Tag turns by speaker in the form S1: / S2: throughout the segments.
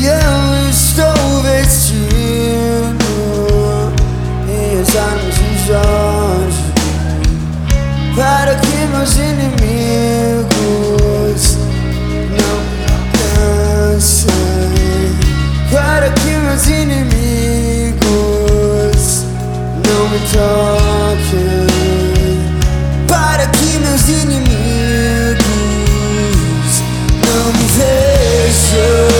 S1: E eu estou vestido em armas de Jorge, para que meus inimigos não me alcancem, para que meus inimigos não me toquem, para que meus inimigos não me vejam.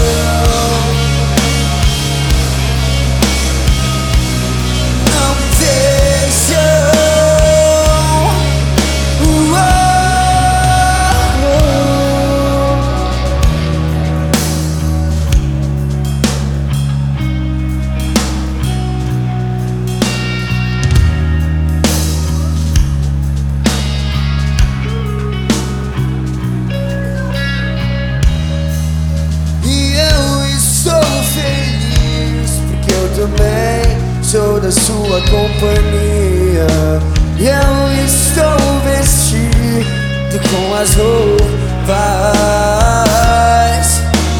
S1: Também sou da sua companhia, e eu estou vestido com as roupas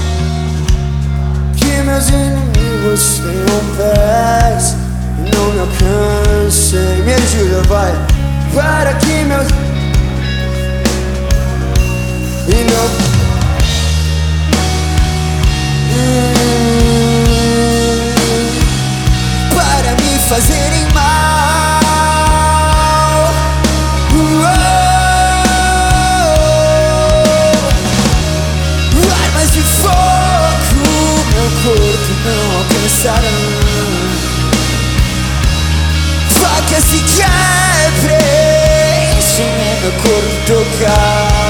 S1: que meus inimigos tenham pés e não me alcancem. Me ajuda, vai, para que meus e não fazerem mal. Armas de fogo meu corpo não alcançarão, facas e quebres se meu corpo tocar.